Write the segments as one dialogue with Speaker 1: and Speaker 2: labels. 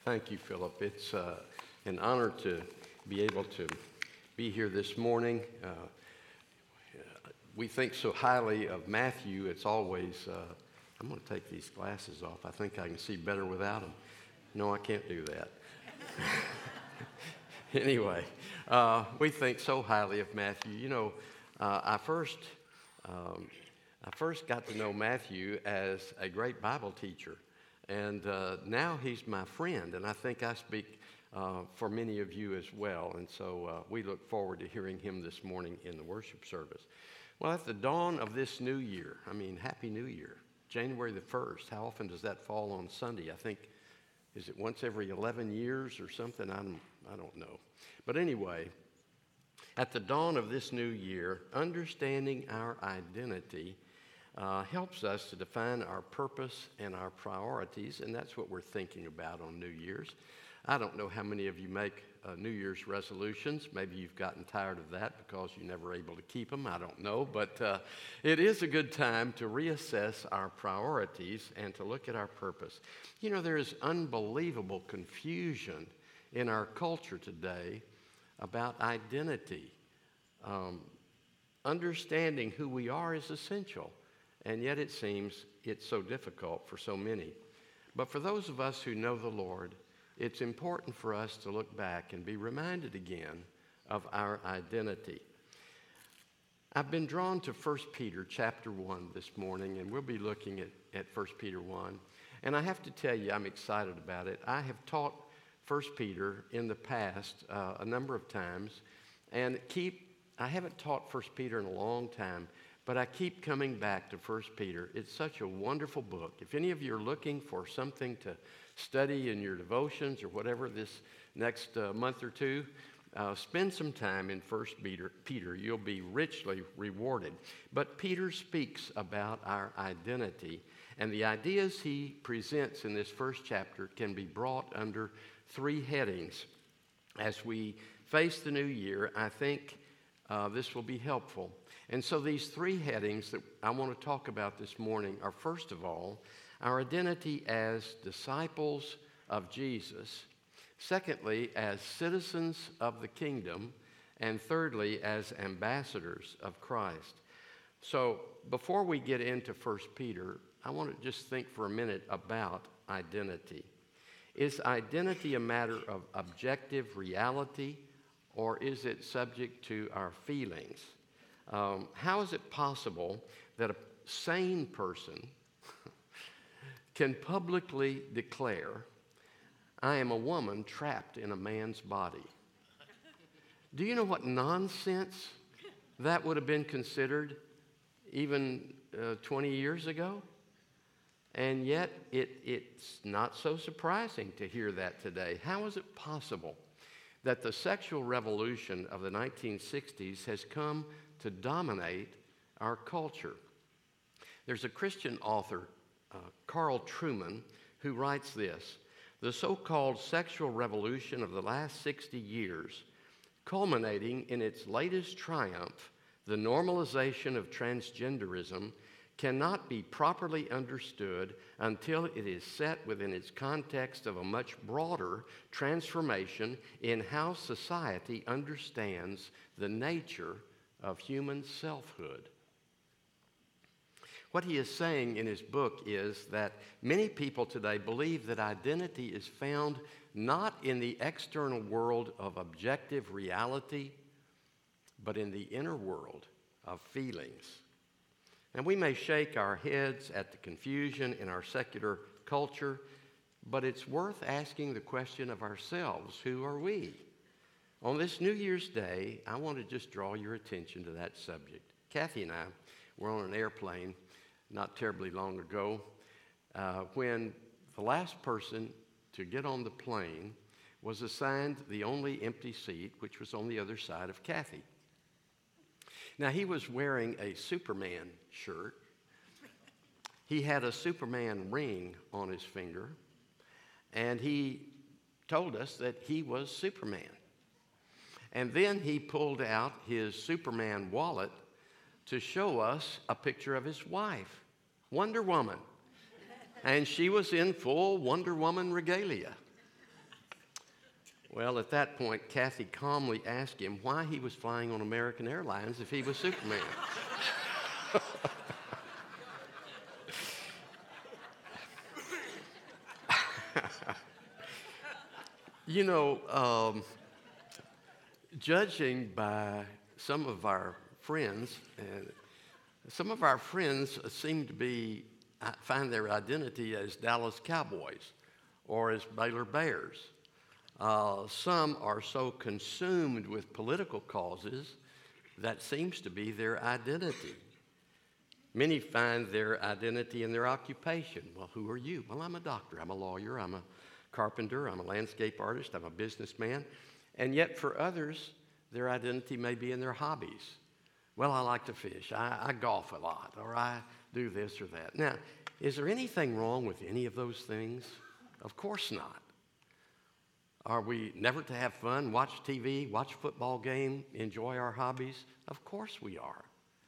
Speaker 1: Thank you, Philip. It's an honor to be able to be here this morning. We think so highly of Matthew. It's always, I'm going to take these glasses off. I think I can see better without them. No, I can't do that. Anyway, we think so highly of Matthew. You know, I first got to know Matthew as a great Bible teacher. And now he's my friend, and I think I speak for many of you as well. And so we look forward to hearing him this morning in the worship service. Well, at the dawn of this new year, Happy New Year, January the 1st. How often does that fall on Sunday? I think, is it once every 11 years or something? I don't know. But anyway, at the dawn of this new year, understanding our identity helps us to define our purpose and our priorities, and that's what we're thinking about on New Year's. I don't know how many of you make New Year's resolutions. Maybe you've gotten tired of that because you're never able to keep them. I don't know, but it is a good time to reassess our priorities and to look at our purpose. You know, there is unbelievable confusion in our culture today about identity. Understanding who we are is essential. And yet it seems it's so difficult for so many. But for those of us who know the Lord, it's important for us to look back and be reminded again of our identity. I've been drawn to 1 Peter chapter 1 this morning, and we'll be looking at 1 Peter 1. And I have to tell you, I'm excited about it. I have taught 1 Peter in the past a number of times, and I haven't taught 1 Peter in a long time, but I keep coming back to 1 Peter. It's such a wonderful book. If any of you are looking for something to study in your devotions or whatever this next month or two, spend some time in 1 Peter. You'll be richly rewarded. But Peter speaks about our identity, and the ideas he presents in this first chapter can be brought under three headings. As we face the new year, I think this will be helpful. And so these three headings that I want to talk about this morning are, first of all, our identity as disciples of Jesus. Secondly, as citizens of the kingdom. And thirdly, as ambassadors of Christ. So before we get into 1 Peter, I want to just think for a minute about identity. Is identity a matter of objective reality, or is it subject to our feelings? How is it possible that a sane person can publicly declare, I am a woman trapped in a man's body? Do you know what nonsense that would have been considered even 20 years ago? And yet it's not so surprising to hear that today. How is it possible that the sexual revolution of the 1960s has come to dominate our culture? There's a Christian author, Carl Trueman, who writes this: the so-called sexual revolution of the last 60 years, culminating in its latest triumph, the normalization of transgenderism, cannot be properly understood until it is set within its context of a much broader transformation in how society understands the nature of human selfhood. What he is saying in his book is that many people today believe that identity is found not in the external world of objective reality, but in the inner world of feelings. And we may shake our heads at the confusion in our secular culture, but it's worth asking the question of ourselves: who are we? On this New Year's Day, I want to just draw your attention to that subject. Kathy and I were on an airplane not terribly long ago when the last person to get on the plane was assigned the only empty seat, which was on the other side of Kathy. Now, he was wearing a Superman shirt. He had a Superman ring on his finger, and he told us that he was Superman. And then he pulled out his Superman wallet to show us a picture of his wife, Wonder Woman. And she was in full Wonder Woman regalia. Well, at that point, Kathy calmly asked him why he was flying on American Airlines if he was Superman. You know, judging by some of our friends, some of our friends seem to find their identity as Dallas Cowboys or as Baylor Bears. Some are so consumed with political causes that seems to be their identity. Many find their identity in their occupation. Well, who are you? Well, I'm a doctor, I'm a lawyer, I'm a carpenter, I'm a landscape artist, I'm a businessman. And yet for others, their identity may be in their hobbies. Well, I like to fish, I golf a lot, or I do this or that. Now, is there anything wrong with any of those things? Of course not. Are we never to have fun, watch TV, watch a football game, enjoy our hobbies? Of course we are.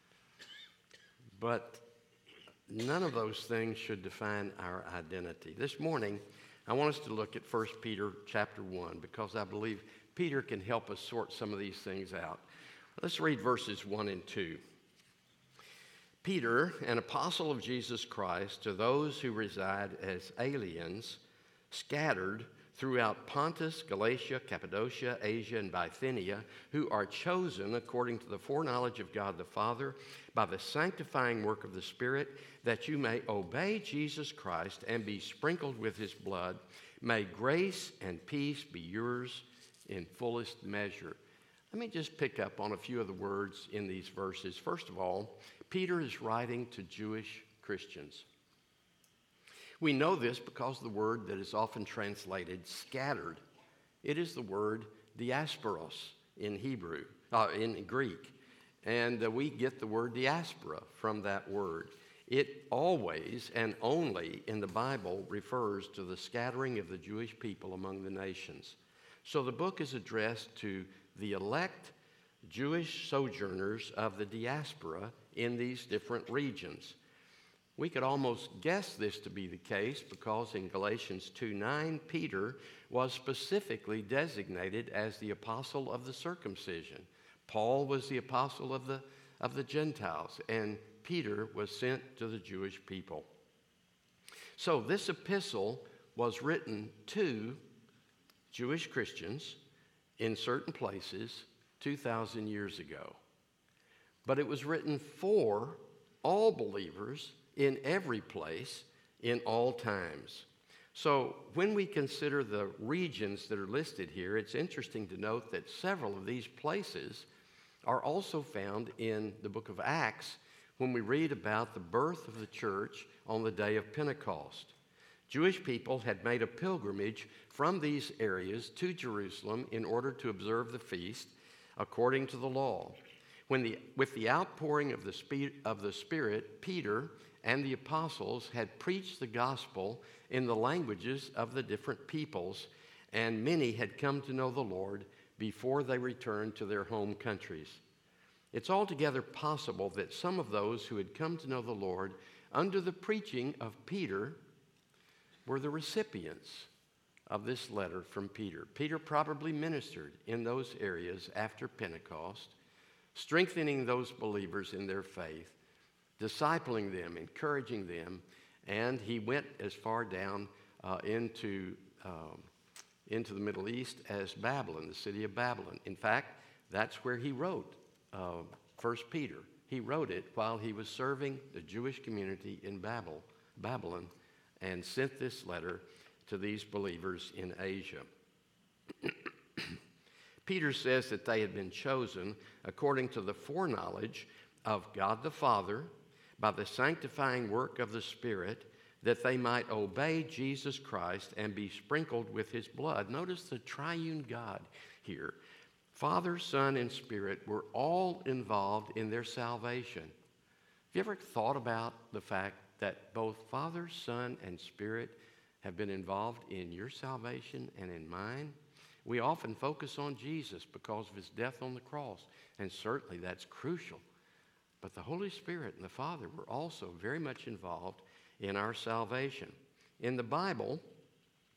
Speaker 1: But none of those things should define our identity. This morning, I want us to look at 1 Peter chapter 1 because I believe Peter can help us sort some of these things out. Let's read verses 1 and 2. Peter, an apostle of Jesus Christ, to those who reside as aliens, scattered throughout Pontus, Galatia, Cappadocia, Asia, and Bithynia, who are chosen according to the foreknowledge of God the Father by the sanctifying work of the Spirit, that you may obey Jesus Christ and be sprinkled with his blood. May grace and peace be yours in fullest measure. Let me just pick up on a few of the words in these verses. First of all, Peter is writing to Jewish Christians. We know this because the word that is often translated scattered. It is the word diasporos in in Greek. And we get the word diaspora from that word. It always and only in the Bible refers to the scattering of the Jewish people among the nations. So the book is addressed to the elect Jewish sojourners of the diaspora in these different regions. We could almost guess this to be the case because in Galatians 2:9, Peter was specifically designated as the apostle of the circumcision. Paul was the apostle of the Gentiles, and Peter was sent to the Jewish people. So this epistle was written to Jewish Christians in certain places 2,000 years ago. But it was written for all believers in every place, in all times. So when we consider the regions that are listed here, it's interesting to note that several of these places are also found in the book of Acts when we read about the birth of the church on the day of Pentecost. Jewish people had made a pilgrimage from these areas to Jerusalem in order to observe the feast according to the law. With the outpouring of the Spirit, Peter and the apostles had preached the gospel in the languages of the different peoples, and many had come to know the Lord before they returned to their home countries. It's altogether possible that some of those who had come to know the Lord under the preaching of Peter were the recipients of this letter from Peter. Peter probably ministered in those areas after Pentecost, strengthening those believers in their faith, discipling them, encouraging them, and he went as far down into the Middle East as Babylon, the city of Babylon. In fact, that's where he wrote 1 Peter. He wrote it while he was serving the Jewish community in Babylon, and sent this letter to these believers in Asia. Peter says that they had been chosen according to the foreknowledge of God the Father by the sanctifying work of the Spirit, that they might obey Jesus Christ and be sprinkled with his blood. Notice the triune God here. Father, Son, and Spirit were all involved in their salvation. Have you ever thought about the fact that both Father, Son, and Spirit have been involved in your salvation and in mine? We often focus on Jesus because of his death on the cross, and certainly that's crucial. But the Holy Spirit and the Father were also very much involved in our salvation. In the Bible,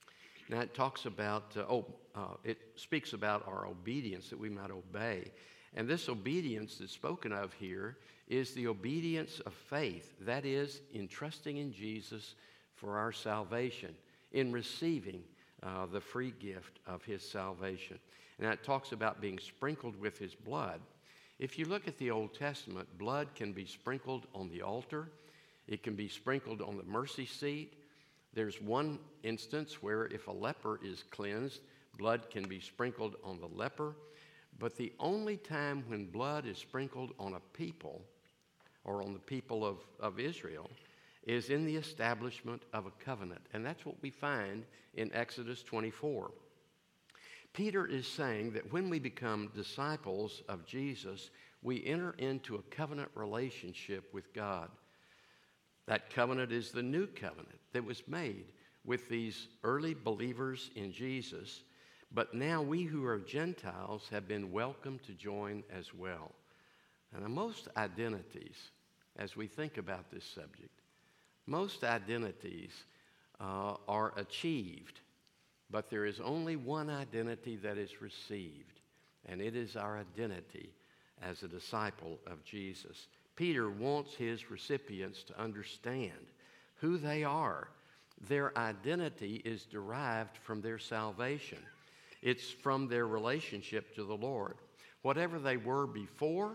Speaker 1: Now it talks about, it speaks about our obedience, that we might obey. And this obedience that's spoken of here is the obedience of faith. That is, in trusting in Jesus for our salvation, in receiving the free gift of his salvation. And it talks about being sprinkled with his blood. If you look at the Old Testament, blood can be sprinkled on the altar. It can be sprinkled on the mercy seat. There's one instance where if a leper is cleansed, blood can be sprinkled on the leper. But the only time when blood is sprinkled on a people, or on the people of Israel, is in the establishment of a covenant. And that's what we find in Exodus 24. Peter is saying that when we become disciples of Jesus, we enter into a covenant relationship with God. That covenant is the new covenant that was made with these early believers in Jesus, but now we who are Gentiles have been welcomed to join as well. And most identities, as we think about this subject, most identities are achieved, but there is only one identity that is received, and it is our identity as a disciple of Jesus. Peter wants his recipients to understand who they are. Their identity is derived from their salvation. It's from their relationship to the Lord. Whatever they were before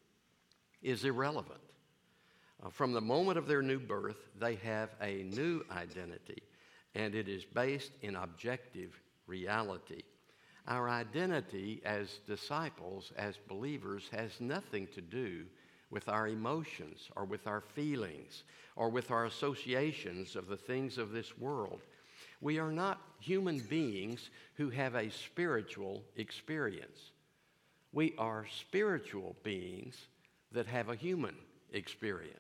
Speaker 1: is irrelevant. From the moment of their new birth, they have a new identity, and it is based in objective reality. Our identity as disciples, as believers, has nothing to do with our emotions or with our feelings or with our associations of the things of this world. We are not human beings who have a spiritual experience. We are spiritual beings that have a human experience.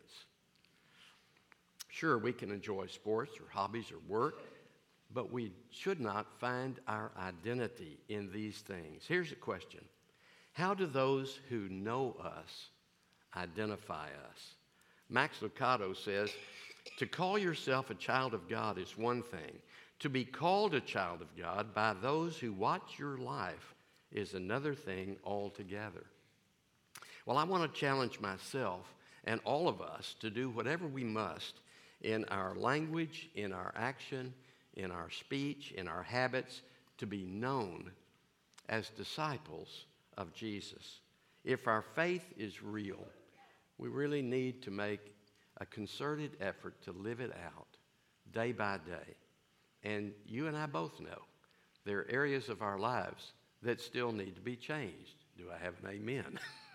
Speaker 1: Sure, we can enjoy sports or hobbies or work, but we should not find our identity in these things. Here's a question. How do those who know us identify us? Max Lucado says, to call yourself a child of God is one thing. To be called a child of God by those who watch your life is another thing altogether. Well, I want to challenge myself and all of us to do whatever we must in our language, in our action, in our speech, in our habits, to be known as disciples of Jesus. If our faith is real, we really need to make a concerted effort to live it out day by day. And you and I both know there are areas of our lives that still need to be changed. Do I have an amen?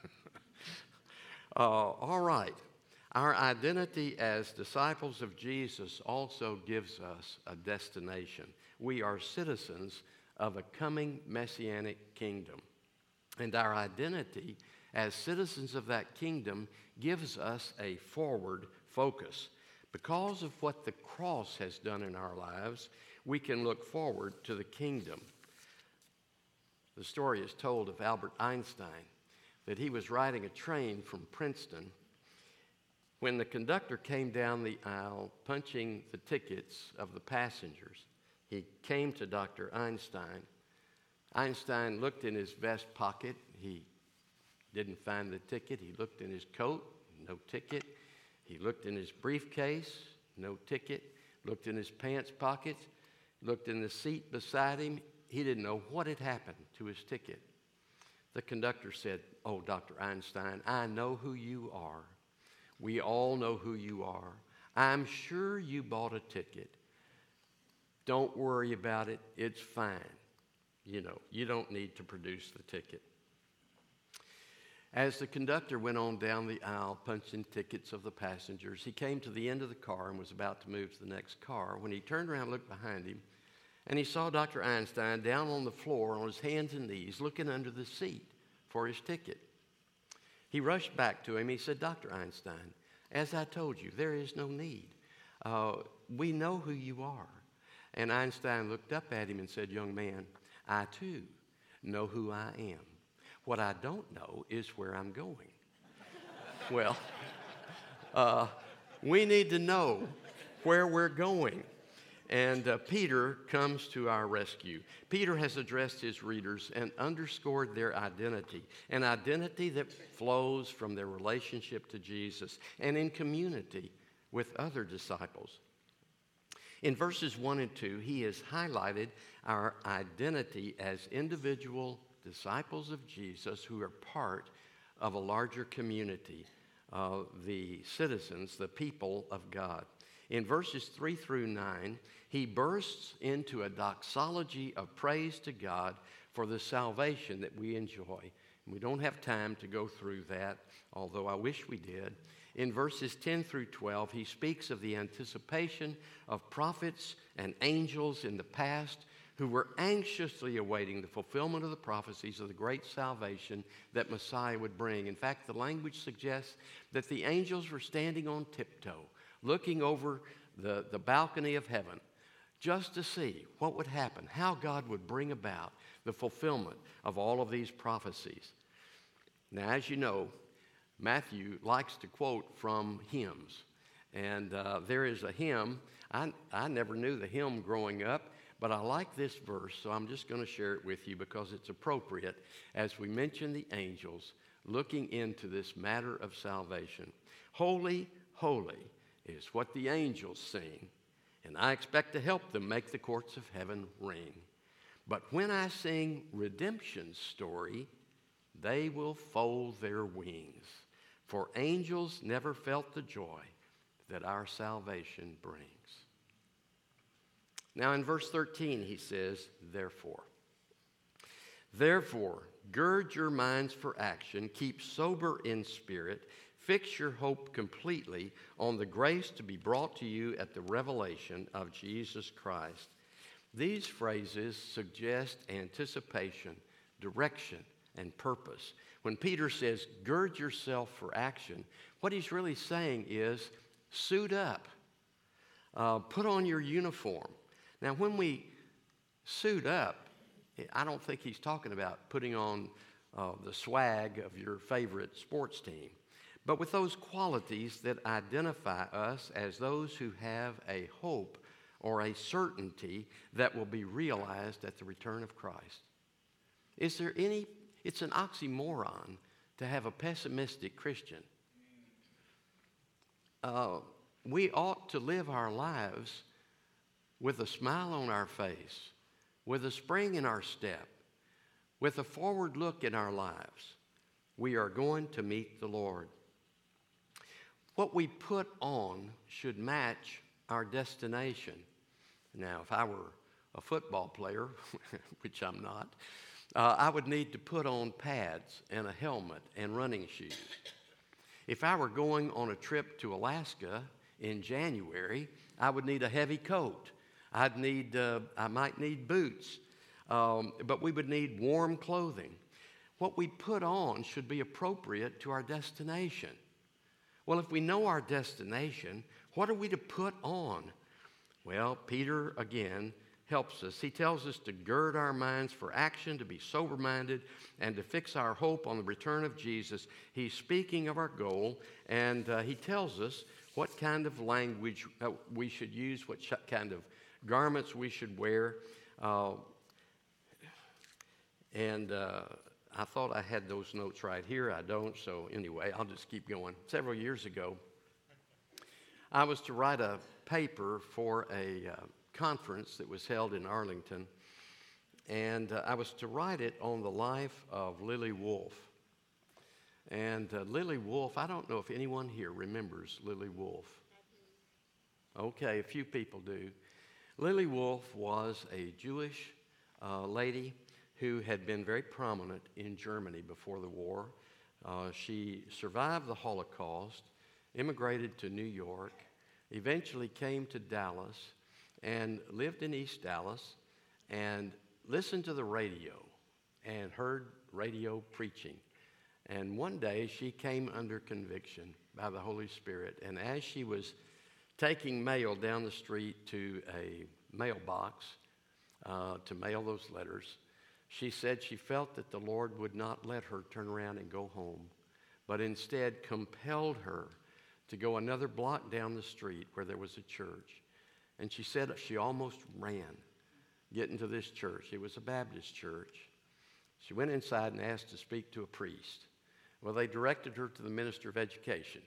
Speaker 1: All right. Our identity as disciples of Jesus also gives us a destination. We are citizens of a coming messianic kingdom. And our identity as citizens of that kingdom gives us a forward focus. Because of what the cross has done in our lives, we can look forward to the kingdom. The story is told of Albert Einstein, that he was riding a train from Princeton when the conductor came down the aisle punching the tickets of the passengers. He came to Dr. Einstein. Einstein looked in his vest pocket. He didn't find the ticket. He looked in his coat, no ticket. He looked in his briefcase, no ticket. Looked in his pants pockets, looked in the seat beside him. He didn't know what had happened to his ticket. The conductor said, "Oh, Dr. Einstein, I know who you are. We all know who you are. I'm sure you bought a ticket. Don't worry about it. It's fine. You know, you don't need to produce the ticket." As the conductor went on down the aisle punching tickets of the passengers, he came to the end of the car and was about to move to the next car when he turned around and looked behind him, and he saw Dr. Einstein down on the floor on his hands and knees looking under the seat for his ticket. He rushed back to him. He said, "Dr. Einstein, as I told you, there is no need. We know who you are." And Einstein looked up at him and said, "Young man, I too know who I am. What I don't know is where I'm going." Well, we need to know where we're going. And Peter comes to our rescue. Peter has addressed his readers and underscored their identity, an identity that flows from their relationship to Jesus and in community with other disciples. In verses 1 and 2, he has highlighted our identity as individual disciples of Jesus who are part of a larger community, the citizens, the people of God. In verses 3 through 9, he bursts into a doxology of praise to God for the salvation that we enjoy. And we don't have time to go through that, although I wish we did. In verses 10 through 12, he speaks of the anticipation of prophets and angels in the past who were anxiously awaiting the fulfillment of the prophecies of the great salvation that Messiah would bring. In fact, the language suggests that the angels were standing on tiptoe, looking over the balcony of heaven just to see what would happen, how God would bring about the fulfillment of all of these prophecies. Now, as you know, Matthew likes to quote from hymns. And there is a hymn. I never knew the hymn growing up, but I like this verse, so I'm just going to share it with you because it's appropriate as we mention the angels looking into this matter of salvation. Holy, holy is what the angels sing, and I expect to help them make the courts of heaven ring. But when I sing redemption's story, they will fold their wings, for angels never felt the joy that our salvation brings. Now in verse 13 he says, Therefore, gird your minds for action, keep sober in spirit, fix your hope completely on the grace to be brought to you at the revelation of Jesus Christ. These phrases suggest anticipation, direction, and purpose. When Peter says, gird yourself for action, what he's really saying is, suit up. Put on your uniform. Now, when we suit up, I don't think he's talking about putting on the swag of your favorite sports team, but with those qualities that identify us as those who have a hope or a certainty that will be realized at the return of Christ. Is there any? It's an oxymoron to have a pessimistic Christian. We ought to live our lives with a smile on our face, with a spring in our step, with a forward look in our lives. We are going to meet the Lord. What we put on should match our destination. Now, if I were a football player, which I'm not, I would need to put on pads and a helmet and running shoes. If I were going on a trip to Alaska in January, I would need a heavy coat. I might need boots, but we would need warm clothing. What we put on should be appropriate to our destination. Well, if we know our destination, what are we to put on? Well, Peter, again, helps us. He tells us to gird our minds for action, to be sober-minded, and to fix our hope on the return of Jesus. He's speaking of our goal, and he tells us what kind of language we should use, what kind of garments we should wear. I thought I had those notes right here. I don't, so anyway, I'll just keep going. Several years ago, I was to write a paper for a conference that was held in Arlington, and I was to write it on the life of Lily Wolfe. And Lily Wolfe, I don't know if anyone here remembers Lily Wolfe. Okay, a few people do. Lily Wolfe was a Jewish lady who had been very prominent in Germany before the war. She survived the Holocaust, immigrated to New York, eventually came to Dallas, and lived in East Dallas, and listened to the radio and heard radio preaching. And one day she came under conviction by the Holy Spirit, and as she was taking mail down the street to a mailbox to mail those letters, she said she felt that the Lord would not let her turn around and go home, but instead compelled her to go another block down the street where there was a church. And she said she almost ran getting to this church. It was a Baptist church. She went inside and asked to speak to a priest. Well, they directed her to the minister of education.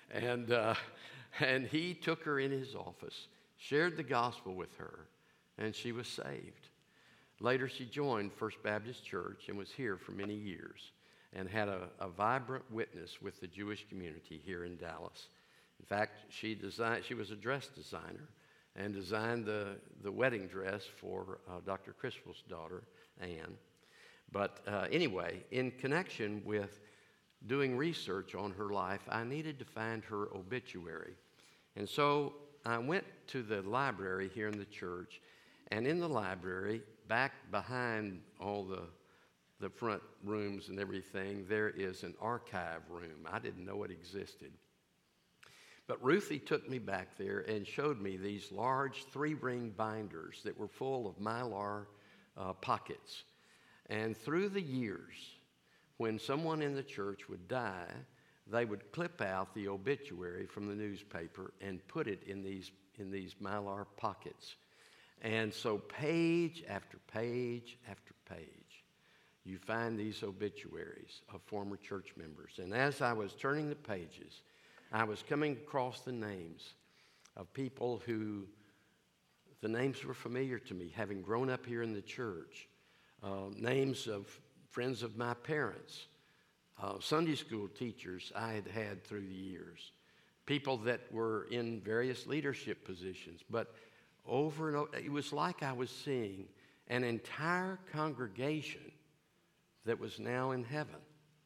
Speaker 1: And he took her in his office, shared the gospel with her, and she was saved. Later, she joined First Baptist Church and was here for many years and had a vibrant witness with the Jewish community here in Dallas. In fact, she was a dress designer and designed the wedding dress for Dr. Criswell's daughter, Anne. But anyway, in connection with doing research on her life, I needed to find her obituary. And so I went to the library here in the church, and in the library, back behind all the front rooms and everything, there is an archive room. I didn't know it existed. But Ruthie took me back there and showed me these large 3-ring binders that were full of Mylar pockets. And through the years, when someone in the church would die, they would clip out the obituary from the newspaper and put it in these Mylar pockets. And so page after page after page, you find these obituaries of former church members. And as I was turning the pages, I was coming across the names of people who, the names were familiar to me, having grown up here in the church. Names of friends of my parents, Sunday school teachers I had had through the years, people that were in various leadership positions. But over and over, it was like I was seeing an entire congregation that was now in heaven.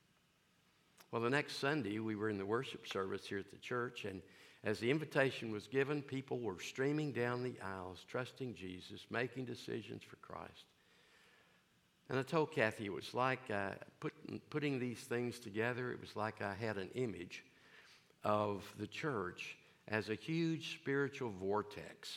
Speaker 1: Well, the next Sunday, we were in the worship service here at the church, and as the invitation was given, people were streaming down the aisles, trusting Jesus, making decisions for Christ. And I told Kathy it was like putting these things together, it was like I had an image of the church as a huge spiritual vortex,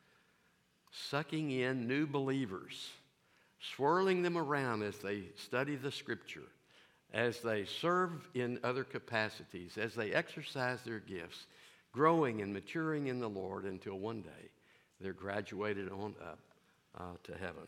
Speaker 1: sucking in new believers, swirling them around as they study the Scripture, as they serve in other capacities, as they exercise their gifts, growing and maturing in the Lord until one day they're graduated on up to heaven.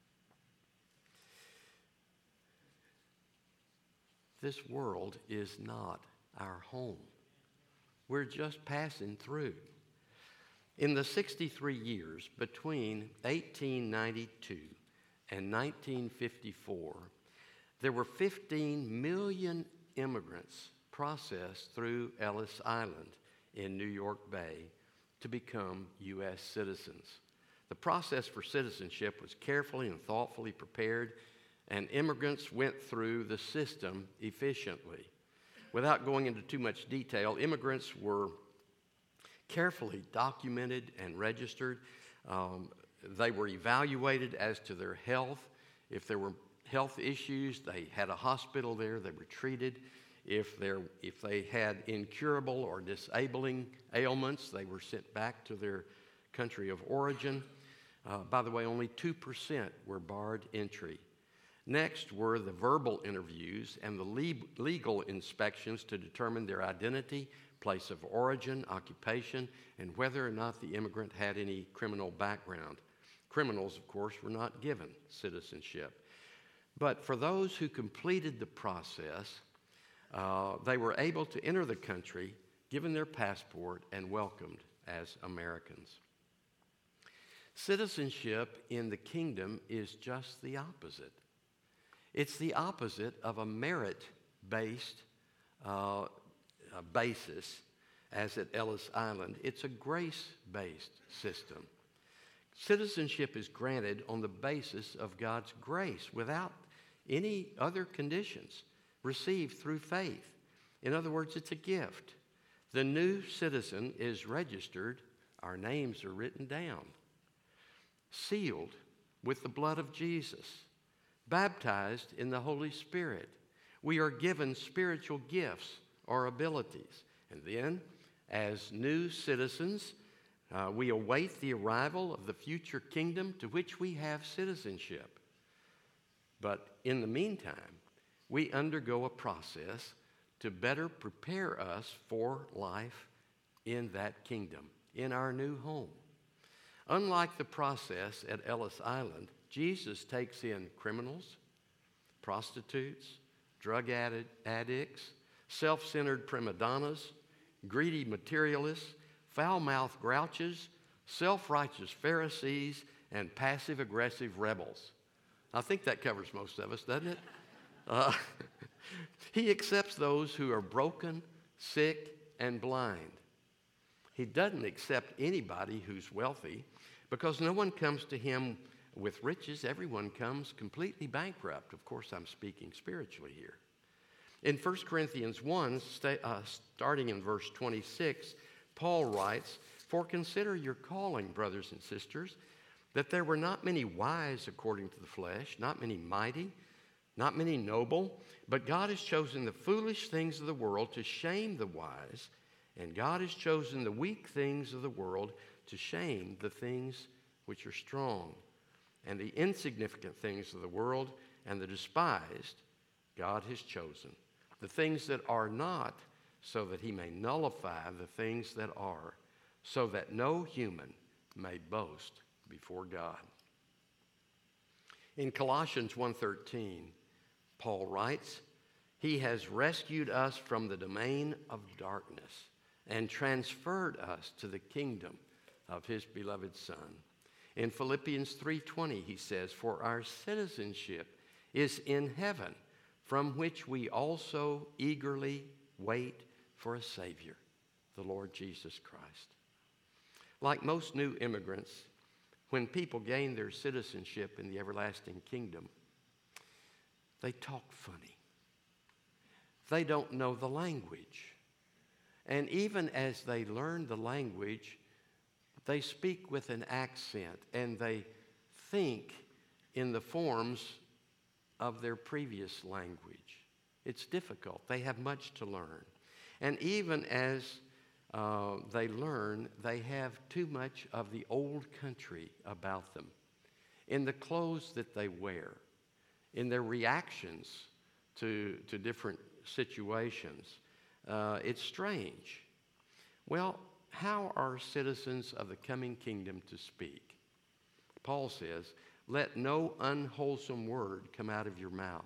Speaker 1: This world is not our home. We're just passing through. In the 63 years between 1892 and 1954, there were 15 million immigrants processed through Ellis Island in New York Bay to become U.S. citizens. The process for citizenship was carefully and thoughtfully prepared, and immigrants went through the system efficiently. Without going into too much detail, immigrants were carefully documented and registered. They were evaluated as to their health. If there were health issues, they had a hospital there, they were treated. If they had incurable or disabling ailments, they were sent back to their country of origin. By the way, only 2% were barred entry. Next were the verbal interviews and the legal inspections to determine their identity, place of origin, occupation, and whether or not the immigrant had any criminal background. Criminals, of course, were not given citizenship. But for those who completed the process, they were able to enter the country, given their passport, and welcomed as Americans. Citizenship in the kingdom is just the opposite. It's the opposite of a merit-based basis, as at Ellis Island. It's a grace-based system. Citizenship is granted on the basis of God's grace without any other conditions, received through faith. In other words, it's a gift. The new citizen is registered, our names are written down, sealed with the blood of Jesus, baptized in the Holy Spirit. We are given spiritual gifts or abilities. And then, as new citizens, we await the arrival of the future kingdom to which we have citizenship. But in the meantime, we undergo a process to better prepare us for life in that kingdom, in our new home. Unlike the process at Ellis Island, Jesus takes in criminals, prostitutes, drug addicts, self-centered prima donnas, greedy materialists, foul-mouthed grouches, self-righteous Pharisees, and passive-aggressive rebels. I think that covers most of us, doesn't it? He accepts those who are broken, sick, and blind. He doesn't accept anybody who's wealthy because no one comes to him with riches. Everyone comes completely bankrupt. Of course, I'm speaking spiritually here. In 1 Corinthians 1, starting in verse 26, Paul writes, "For consider your calling, brothers and sisters, that there were not many wise according to the flesh, not many mighty, not many noble, but God has chosen the foolish things of the world to shame the wise, and God has chosen the weak things of the world to shame the things which are strong, and the insignificant things of the world and the despised God has chosen, the things that are not, so that he may nullify the things that are, so that no human may boast before God." In Colossians 1:13, Paul writes, "He has rescued us from the domain of darkness and transferred us to the kingdom of his beloved Son." In Philippians 3:20, he says, "For our citizenship is in heaven, from which we also eagerly wait for a Savior, the Lord Jesus Christ." Like most new immigrants, when people gain their citizenship in the everlasting kingdom, they talk funny. They don't know the language. And even as they learn the language, they speak with an accent and they think in the forms of their previous language. It's difficult. They have much to learn. And even as they learn, they have too much of the old country about them. In the clothes that they wear, in their reactions to different situations. It's strange. Well, how are citizens of the coming kingdom to speak? Paul says, "Let no unwholesome word come out of your mouth."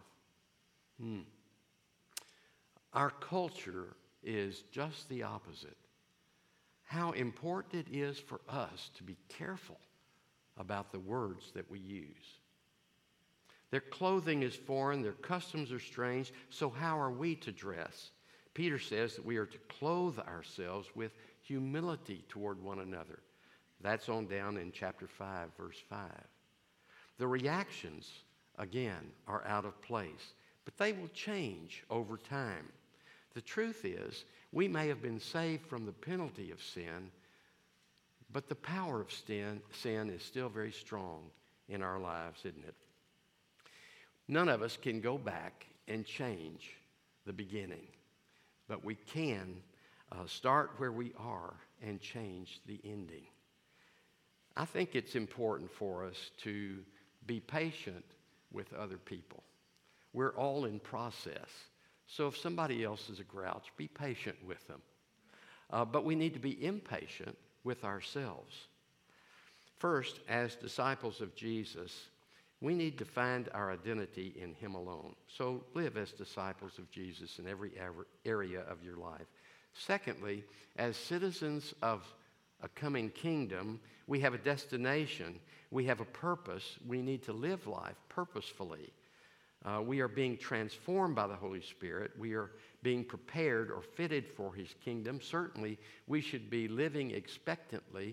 Speaker 1: Our culture is just the opposite. How important it is for us to be careful about the words that we use. Their clothing is foreign, their customs are strange, so how are we to dress? Peter says that we are to clothe ourselves with humility toward one another. That's on down in chapter 5, verse 5. The reactions, again, are out of place, but they will change over time. The truth is, we may have been saved from the penalty of sin, but the power of sin is still very strong in our lives, isn't it? None of us can go back and change the beginning, but we can start where we are and change the ending. I think it's important for us to be patient with other people. We're all in process. So if somebody else is a grouch, be patient with them. But we need to be impatient with ourselves. First, as disciples of Jesus, we need to find our identity in him alone. So live as disciples of Jesus in every area of your life. Secondly, as citizens of a coming kingdom, we have a destination, we have a purpose, we need to live life purposefully. We are being transformed by the Holy Spirit. We are being prepared or fitted for his kingdom. Certainly, we should be living expectantly,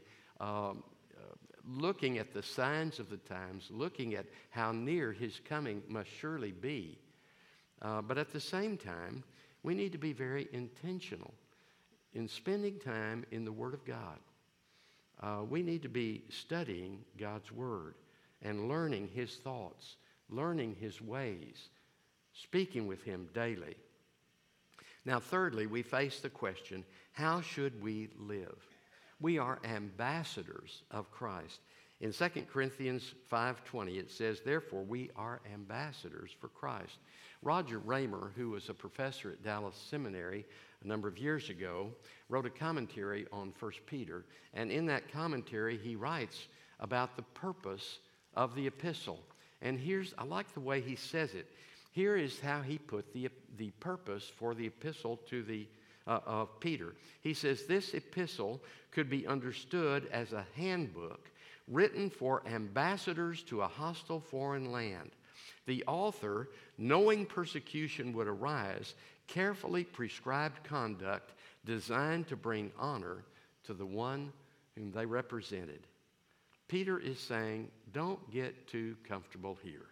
Speaker 1: looking at the signs of the times, looking at how near his coming must surely be. But at the same time, we need to be very intentional in spending time in the Word of God. We need to be studying God's Word and learning his thoughts, learning his ways, speaking with him daily. Now, thirdly, we face the question, how should we live? We are ambassadors of Christ. In 2 Corinthians 5:20, it says, "Therefore, we are ambassadors for Christ." Roger Raymer, who was a professor at Dallas Seminary, a number of years ago, wrote a commentary on 1 Peter. And in that commentary, he writes about the purpose of the epistle. And I like the way he says it. Here is how he put the purpose for the epistle of Peter. He says, this epistle could be understood as a handbook written for ambassadors to a hostile foreign land. The author, knowing persecution would arise, carefully prescribed conduct designed to bring honor to the one whom they represented. Peter is saying, don't get too comfortable here.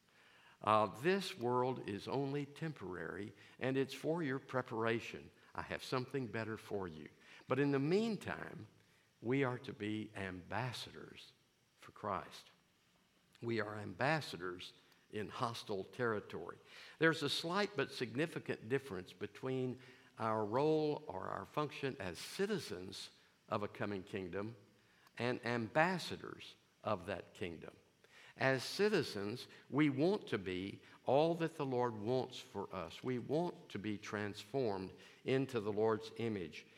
Speaker 1: This world is only temporary, and it's for your preparation. I have something better for you. But in the meantime, we are to be ambassadors for Christ. We are ambassadors in hostile territory. There's a slight but significant difference between our role or our function as citizens of a coming kingdom and ambassadors of that kingdom. As citizens, we want to be all that the Lord wants for us. We want to be transformed into the Lord's image.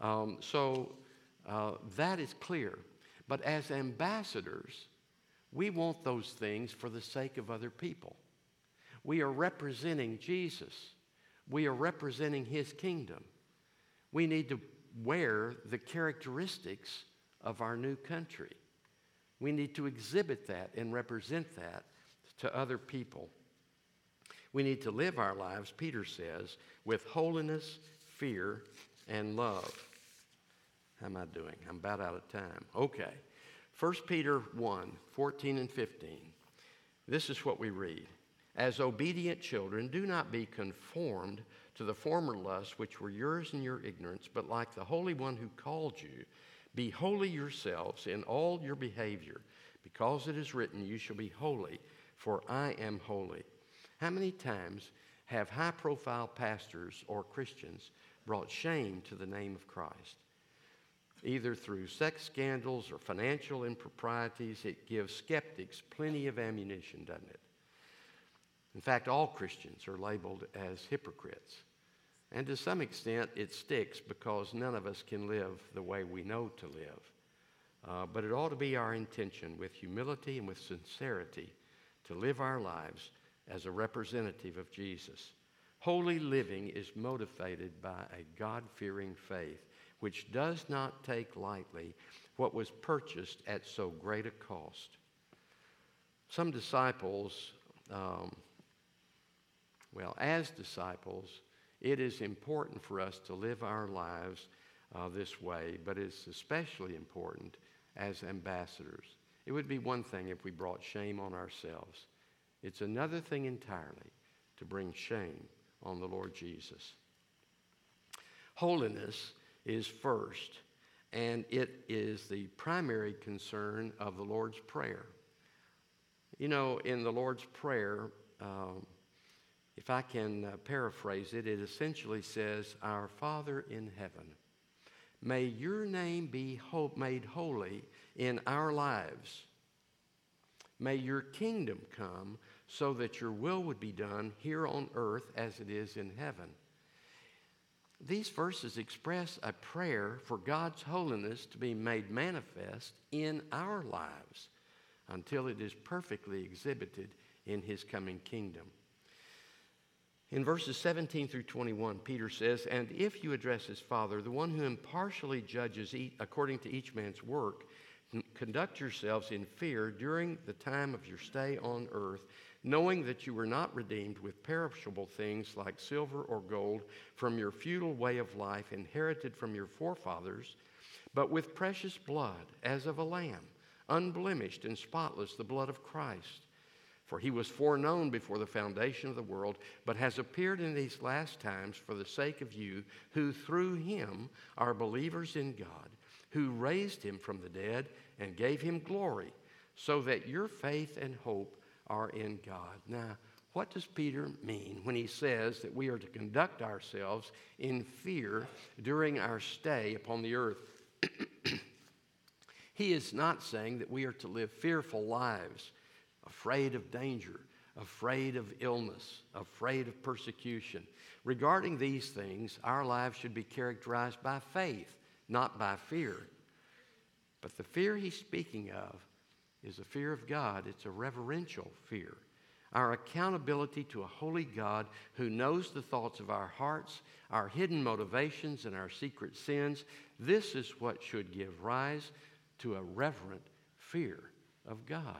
Speaker 1: So that is clear. But as ambassadors, we want those things for the sake of other people. We are representing Jesus. We are representing His kingdom. We need to wear the characteristics of our new country. We need to exhibit that and represent that to other people. We need to live our lives, Peter says, with holiness, fear, and love. How am I doing? I'm about out of time. Okay. 1 Peter 1, 14 and 15. This is what we read. As obedient children, do not be conformed to the former lusts which were yours in your ignorance, but like the Holy One who called you, be holy yourselves in all your behavior, because it is written, you shall be holy, for I am holy. How many times have high-profile pastors or Christians brought shame to the name of Christ? Either through sex scandals or financial improprieties. It gives skeptics plenty of ammunition, doesn't it? In fact, all Christians are labeled as hypocrites. And to some extent, it sticks because none of us can live the way we know to live. But it ought to be our intention with humility and with sincerity to live our lives as a representative of Jesus. Holy living is motivated by a God-fearing faith, which does not take lightly what was purchased at so great a cost. Some disciples, as disciples, it is important for us to live our lives this way, but it's especially important as ambassadors. It would be one thing if we brought shame on ourselves. It's another thing entirely to bring shame on the Lord Jesus. Holiness is first, and it is the primary concern of the Lord's Prayer. You know, in the Lord's Prayer, if I can paraphrase it, it essentially says, Our Father in heaven, may your name be made holy in our lives. May your kingdom come so that your will would be done here on earth as it is in heaven. These verses express a prayer for God's holiness to be made manifest in our lives until it is perfectly exhibited in His coming kingdom. In verses 17 through 21, Peter says, And if you address as Father, the one who impartially judges according to each man's work, conduct yourselves in fear during the time of your stay on earth, knowing that you were not redeemed with perishable things like silver or gold from your futile way of life inherited from your forefathers, but with precious blood as of a lamb, unblemished and spotless, the blood of Christ. For He was foreknown before the foundation of the world, but has appeared in these last times for the sake of you, who through Him are believers in God, who raised Him from the dead and gave Him glory, so that your faith and hope are in God. Now, what does Peter mean when he says that we are to conduct ourselves in fear during our stay upon the earth? He is not saying that we are to live fearful lives, afraid of danger, afraid of illness, afraid of persecution. Regarding these things, our lives should be characterized by faith, not by fear. But the fear he's speaking of is the fear of God. It's a reverential fear. Our accountability to a holy God who knows the thoughts of our hearts, our hidden motivations, and our secret sins. This is what should give rise to a reverent fear of God.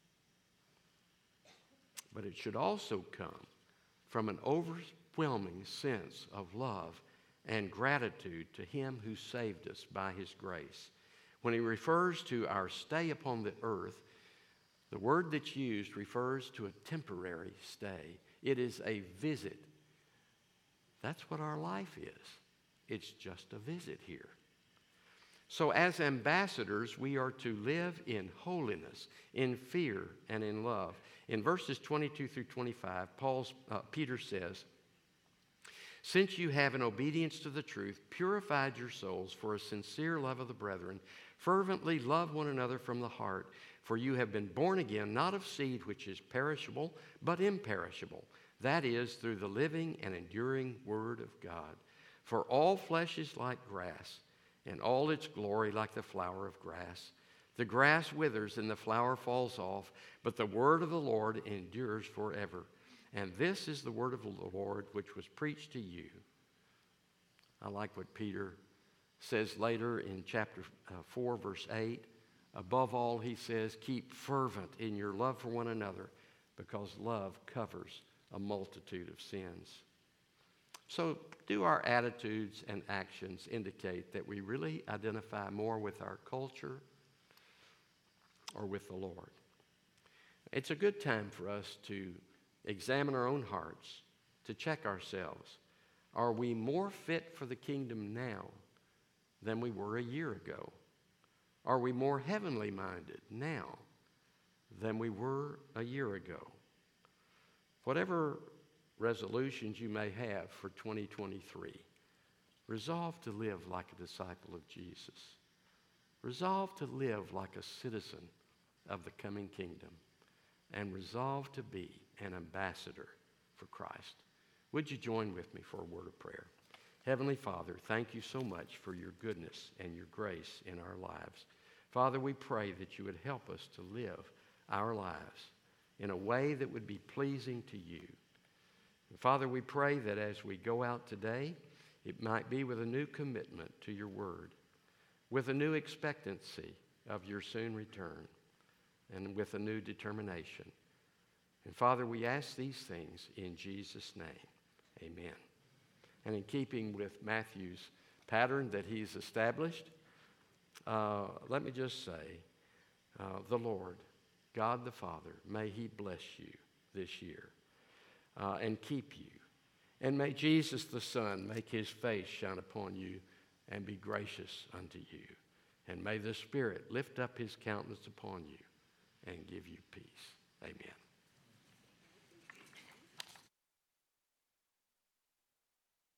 Speaker 1: But it should also come from an overwhelming sense of love and gratitude to Him who saved us by His grace. When he refers to our stay upon the earth, the word that's used refers to a temporary stay. It is a visit. That's what our life is. It's just a visit here. So as ambassadors, we are to live in holiness, in fear, and in love. In verses 22 through 25, Peter says, "Since you have, in obedience to the truth, purified your souls for a sincere love of the brethren, fervently love one another from the heart, for you have been born again, not of seed which is perishable, but imperishable. That is, through the living and enduring Word of God. For all flesh is like grass, and all its glory like the flower of grass. The grass withers and the flower falls off, but the word of the Lord endures forever. And this is the word of the Lord which was preached to you." I like what Peter says later in chapter 4, verse 8. Above all, he says, keep fervent in your love for one another, because love covers a multitude of sins. So do our attitudes and actions indicate that we really identify more with our culture or with the Lord? It's a good time for us to examine our own hearts, to check ourselves. Are we more fit for the kingdom now than we were a year ago? Are we more heavenly minded now than we were a year ago? Whatever resolutions you may have for 2023, resolve to live like a disciple of Jesus. Resolve to live like a citizen of the coming kingdom, and resolve to be an ambassador for Christ. Would you join with me for a word of prayer? Heavenly Father, thank you so much for your goodness and your grace in our lives. Father, we pray that you would help us to live our lives in a way that would be pleasing to you. And Father, we pray that as we go out today, it might be with a new commitment to your word, with a new expectancy of your soon return, and with a new determination. And Father, we ask these things in Jesus' name. Amen. And in keeping with Matthew's pattern that he's established, let me just say, the Lord, God the Father, may he bless you this year and keep you. And may Jesus the Son make his face shine upon you and be gracious unto you. And may the Spirit lift up his countenance upon you and give you peace.